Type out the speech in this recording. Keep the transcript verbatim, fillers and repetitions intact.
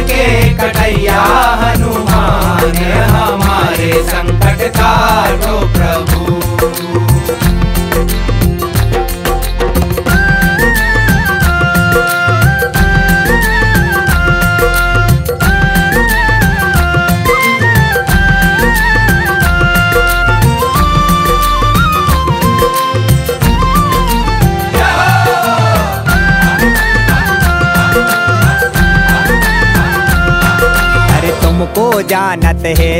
के कटैया हनुमान, हमारे संकट काटो प्रभु। तुमको जानत है